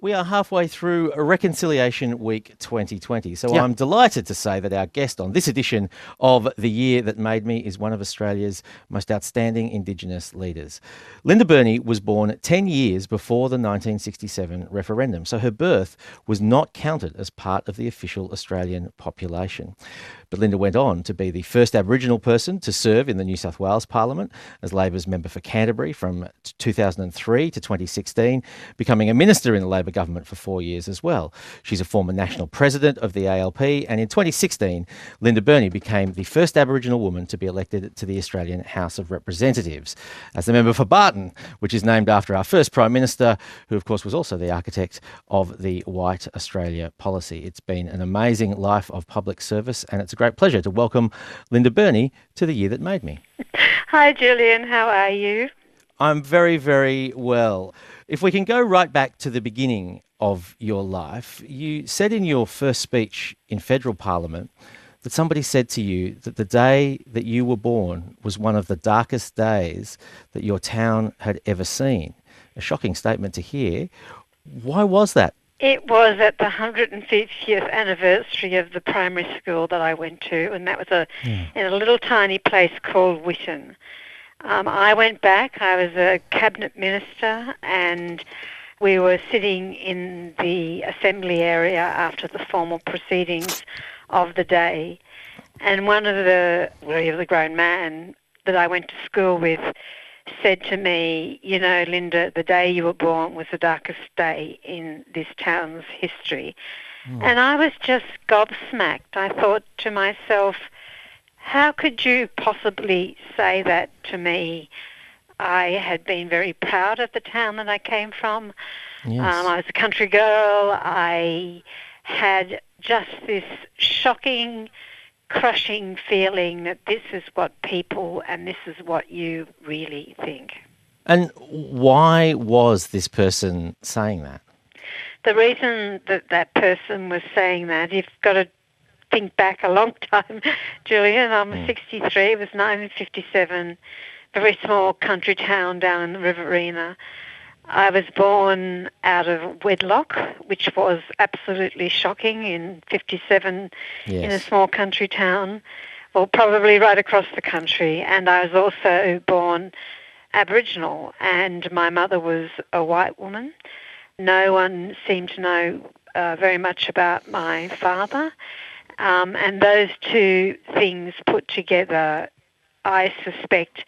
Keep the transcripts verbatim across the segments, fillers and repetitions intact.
We are halfway through Reconciliation Week twenty twenty, so Yep. I'm delighted to say that our guest on this edition of The Year That Made Me is one of Australia's most outstanding Indigenous leaders. Linda Burney was born ten years before the nineteen sixty-seven referendum, so her birth was not counted as part of the official Australian population. But Linda went on to be the first Aboriginal person to serve in the New South Wales Parliament as Labor's member for Canterbury from two thousand three to twenty sixteen, becoming a minister in the Labor government for four years as well. She's a former national president of the A L P, and in twenty sixteen, Linda Burney became the first Aboriginal woman to be elected to the Australian House of Representatives as the member for Barton, which is named after our first Prime Minister, who of course was also the architect of the White Australia policy. It's been an amazing life of public service, and it's a great pleasure to welcome Linda Burney to The Year That Made Me. Hi Julian, how are you? I'm very, very well. If we can go right back to the beginning of your life, you said in your first speech in federal parliament that somebody said to you that the day that you were born was one of the darkest days that your town had ever seen. A shocking statement to hear. Why was that? It was at the one hundred fiftieth anniversary of the primary school that I went to, and that was a Yeah. in a little tiny place called Witten. Um, I went back, I was a cabinet minister, and we were sitting in the assembly area after the formal proceedings of the day, and one of the, well, he was a grown man that I went to school with, said to me, you know, Linda, the day you were born was the darkest day in this town's history. Mm. And I was just gobsmacked. I thought to myself, how could you possibly say that to me? I had been very proud of the town that I came from. Yes. Um, I was a country girl. I had just this shocking, crushing feeling that this is what people and this is what you really think. And why was this person saying that? The reason that that person was saying that, you've got to think back a long time, Julian. I'm Mm. sixty-three. It was nineteen fifty-seven, very small country town down in the Riverina. I was born out of wedlock, which was absolutely shocking in fifty-seven Yes. in a small country town, well, probably right across the country. And I was also born Aboriginal, and my mother was a white woman. No one seemed to know uh, very much about my father. Um, and those two things put together, I suspect,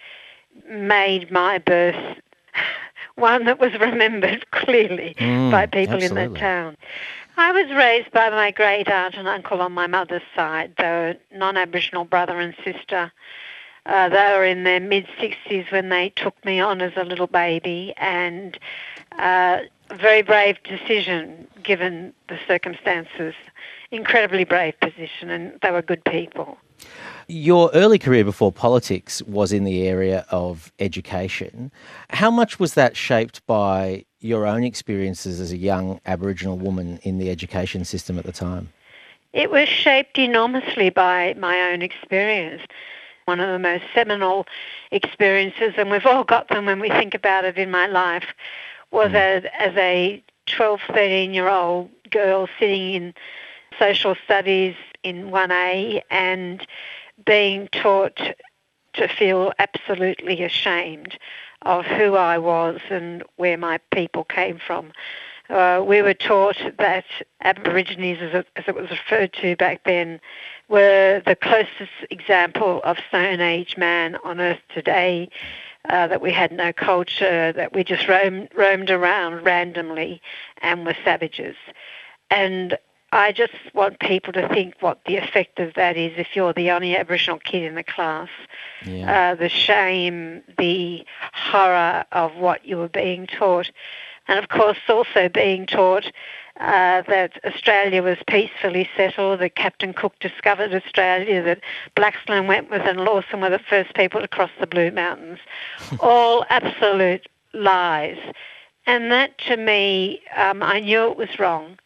made my birth one that was remembered clearly Mm, by people in absolutely. that town. I was raised by my great aunt and uncle on my mother's side. They were non-Aboriginal brother and sister. Uh, they were in their mid-sixties when they took me on as a little baby, and uh, a very brave decision given the circumstances. Incredibly brave position, and they were good people. Your early career before politics was in the area of education. How much was that shaped by your own experiences as a young Aboriginal woman in the education system at the time? It was shaped enormously by my own experience. One of the most seminal experiences, and we've all got them when we think about it in my life, was Mm. as, as a twelve, thirteen-year-old girl sitting in social studies in one A and being taught to feel absolutely ashamed of who I was and where my people came from. Uh, we were taught that Aborigines, as it, as it was referred to back then, were the closest example of Stone Age man on earth today, uh, that we had no culture, that we just roamed, roamed around randomly and were savages. And I just want people to think what the effect of that is if you're the only Aboriginal kid in the class. Yeah. Uh, the shame, the horror of what you were being taught. And of course also being taught uh, that Australia was peacefully settled, that Captain Cook discovered Australia, that Blaxland, Wentworth and Lawson were the first people to cross the Blue Mountains. All absolute lies. And that to me, um, I knew it was wrong.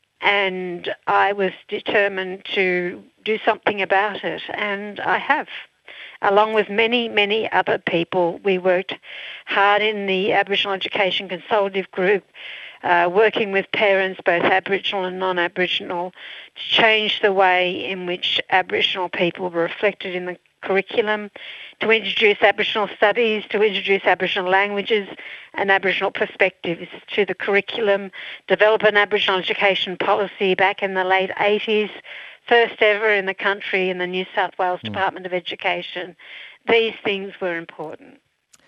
And I was determined to do something about it, and I have. Along with many, many other people, we worked hard in the Aboriginal Education Consultative Group uh, working with parents, both Aboriginal and non-Aboriginal, to change the way in which Aboriginal people were reflected in the curriculum, to introduce Aboriginal studies, to introduce Aboriginal languages and Aboriginal perspectives to the curriculum, develop an Aboriginal education policy back in the late eighties, first ever in the country in the New South Wales Mm. Department of Education. These things were important.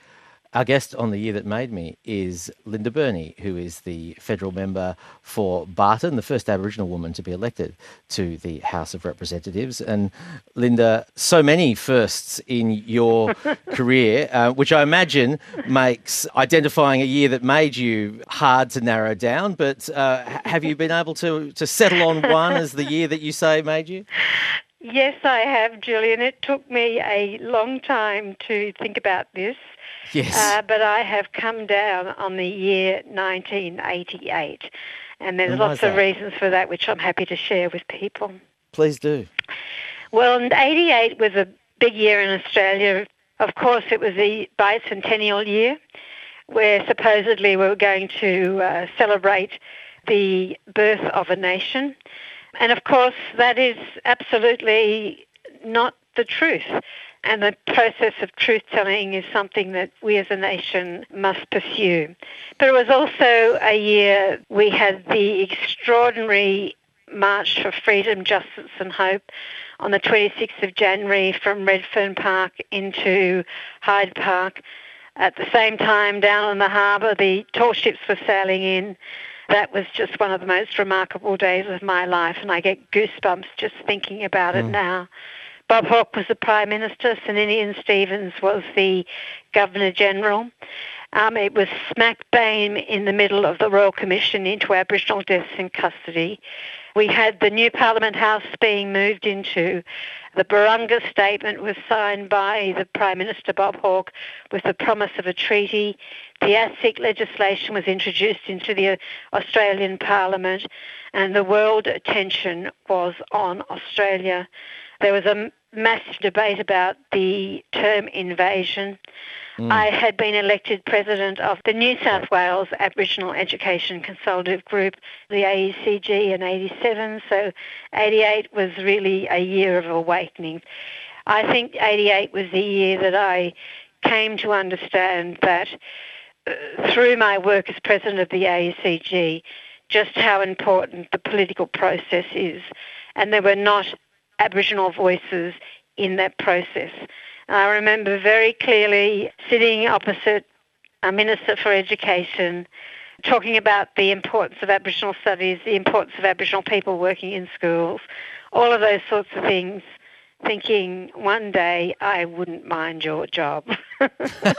Our guest on The Year That Made Me is Linda Burney, who is the federal member for Barton, the first Aboriginal woman to be elected to the House of Representatives. And Linda, so many firsts in your career, uh, which I imagine makes identifying a year that made you hard to narrow down. But uh, have you been able to, to settle on one as the year that you say made you? Yes, I have, Julian. It took me a long time to think about this. Yes. Uh, but I have come down on the year nineteen eighty-eight. And there's And why lots is of that? reasons for that, which I'm happy to share with people. Please do. Well, eighty-eight was a big year in Australia. Of course, it was the bicentennial year, where supposedly we were going to uh, celebrate the birth of a nation. And of course, that is absolutely not the truth. And the process of truth-telling is something that we as a nation must pursue. But it was also a year we had the extraordinary March for Freedom, Justice and Hope on the twenty-sixth of January from Redfern Park into Hyde Park. At the same time, down on the harbour, the tall ships were sailing in. That was just one of the most remarkable days of my life, and I get goosebumps just thinking about it Mm. now. Bob Hawke was the Prime Minister, Sir Ninian Stevens was the Governor-General. Um, it was smack bang in the middle of the Royal Commission into Aboriginal deaths in custody. We had the new Parliament House being moved into. The Barunga Statement was signed by the Prime Minister, Bob Hawke, with the promise of a treaty. The ASIC legislation was introduced into the Australian Parliament, and the world attention was on Australia. There was a massive debate about the term invasion. Mm. I had been elected president of the New South Wales Aboriginal Education Consultative Group, the A E C G, in eighty-seven, so eighty-eight was really a year of awakening. I think eighty-eight was the year that I came to understand that uh, through my work as president of the A E C G, just how important the political process is. And there were not Aboriginal voices in that process. I remember very clearly sitting opposite a Minister for Education talking about the importance of Aboriginal studies, the importance of Aboriginal people working in schools, all of those sorts of things, thinking one day I wouldn't mind your job. And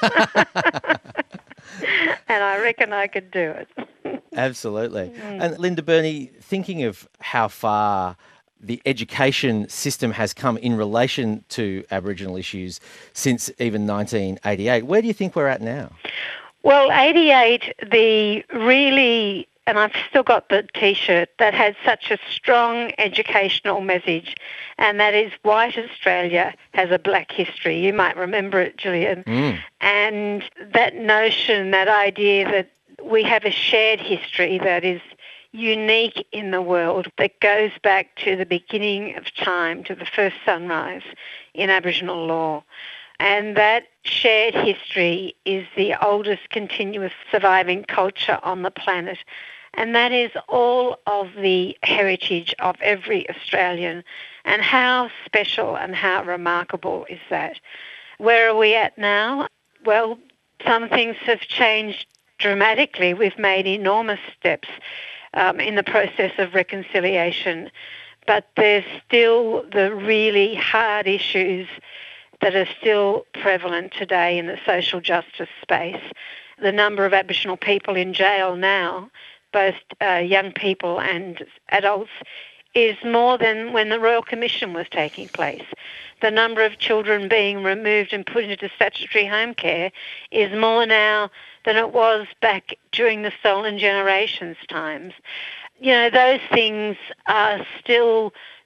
I reckon I could do it. Absolutely. Mm. And Linda Burney, thinking of how far the education system has come in relation to Aboriginal issues since even nineteen eighty-eight, where do you think we're at now? Well, eighty-eight, the really, and I've still got the T-shirt, that had such a strong educational message, and that is White Australia has a black history. You might remember it, Gillian. Mm. And that notion, that idea that we have a shared history that is unique in the world, that goes back to the beginning of time, to the first sunrise in Aboriginal law. And that shared history is the oldest continuous surviving culture on the planet. And that is all of the heritage of every Australian. And how special and how remarkable is that? Where are we at now? Well, some things have changed dramatically. We've made enormous steps um, in the process of reconciliation. But there's still the really hard issues that are still prevalent today in the social justice space. The number of Aboriginal people in jail now, both uh, young people and adults, is more than when the Royal Commission was taking place. The number of children being removed and put into statutory home care is more now than it was back during the Stolen Generations times. You know, those things are still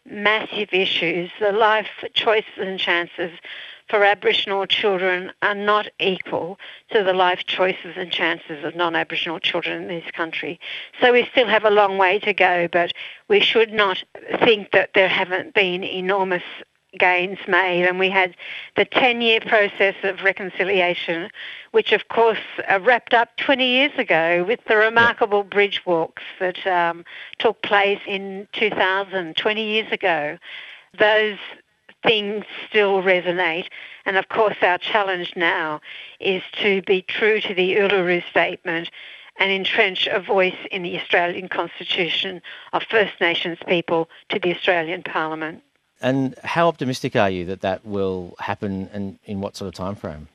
massive issues. The life choices and chances for Aboriginal children are not equal to the life choices and chances of non-Aboriginal children in this country. So we still have a long way to go, but we should not think that there haven't been enormous gains made. And we had the ten-year process of reconciliation, which of course uh, wrapped up twenty years ago with the remarkable bridge walks that um, took place in two thousand, twenty years ago. Those things still resonate, and of course our challenge now is to be true to the Uluru Statement and entrench a voice in the Australian Constitution of First Nations people to the Australian Parliament. And how optimistic are you that that will happen, and in what sort of time frame?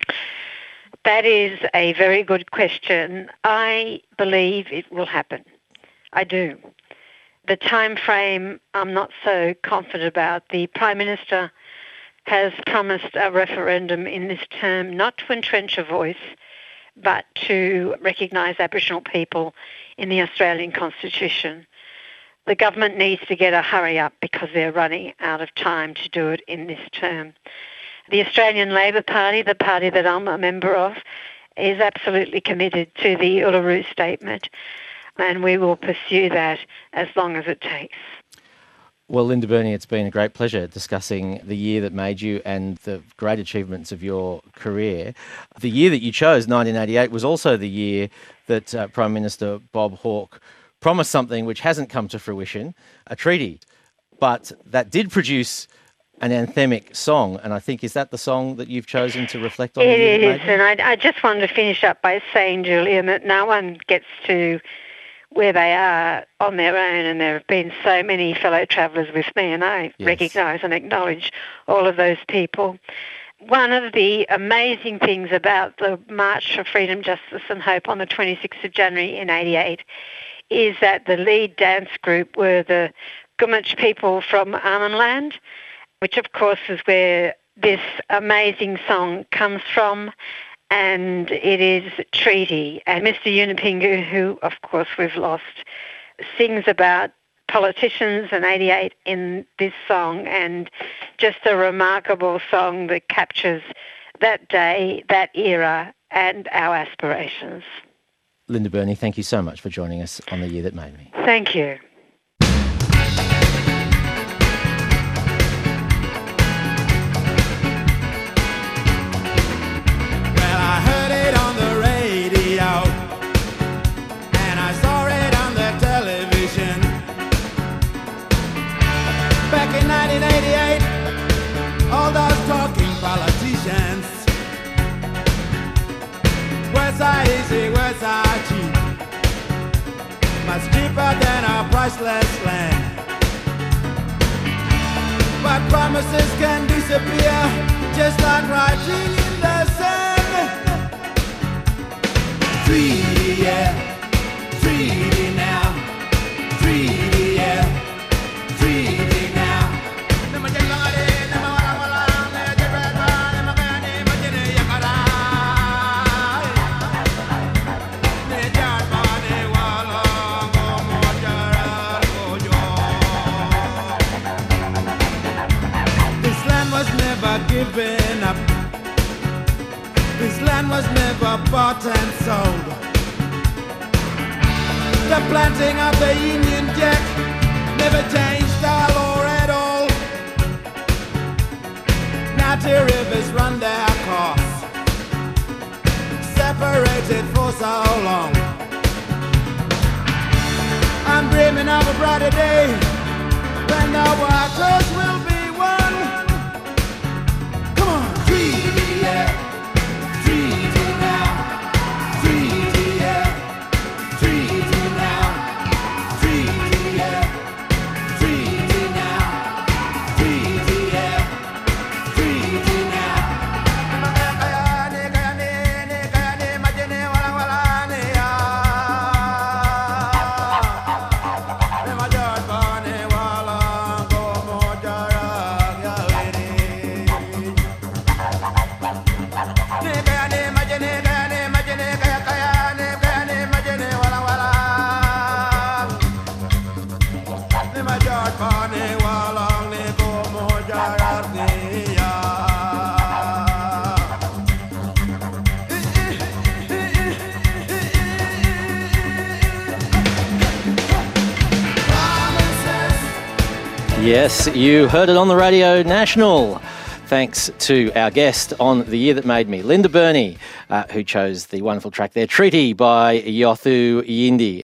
That is a very good question. I believe it will happen. I do. The time frame I'm not so confident about. The Prime Minister has promised a referendum in this term, not to entrench a voice, but to recognise Aboriginal people in the Australian Constitution. The government needs to get a hurry up because they're running out of time to do it in this term. The Australian Labor Party, the party that I'm a member of, is absolutely committed to the Uluru Statement, and we will pursue that as long as it takes. Well, Linda Burney, it's been a great pleasure discussing the year that made you and the great achievements of your career. The year that you chose, nineteen eighty-eight, was also the year that uh, Prime Minister Bob Hawke promised something which hasn't come to fruition, a treaty. But that did produce an anthemic song, and I think, is that the song that you've chosen to reflect on? It is, and I, I just wanted to finish up by saying, Julian, that no one gets to where they are on their own, and there have been so many fellow travellers with me, and I yes. recognise and acknowledge all of those people. One of the amazing things about the March for Freedom, Justice and Hope on the twenty-sixth of January in eighty-eight is that the lead dance group were the Gumatj people from Arnhem, which of course is where this amazing song comes from, and it is Treaty. And Mister Yunupingu, who of course we've lost, sings about politicians and eighty-eight in this song, and just a remarkable song that captures that day, that era, and our aspirations. Linda Burney, thank you so much for joining us on The Year That Made Me. Thank you. nineteen eighty-eight, all those talking politicians, where's our easy, where's our cheap, much cheaper than our priceless land. But promises can disappear, just like writing in the sand. Treaty, yeah, treaty now, treaty, yeah. Given up. This land was never bought and sold. The planting of the Union Jack never changed our law at all. Now the rivers run their course, separated for so long. I'm dreaming of a brighter day when the waters will be one. Treaty, yeah, treaty now, treaty, yeah, treaty now, treaty, yeah, treaty now, treaty, yeah, treaty my George Barney, while Yes, you heard it on the Radio National. Thanks to our guest on The Year That Made Me, Linda Burney, uh, who chose the wonderful track there, Treaty by Yothu Yindi.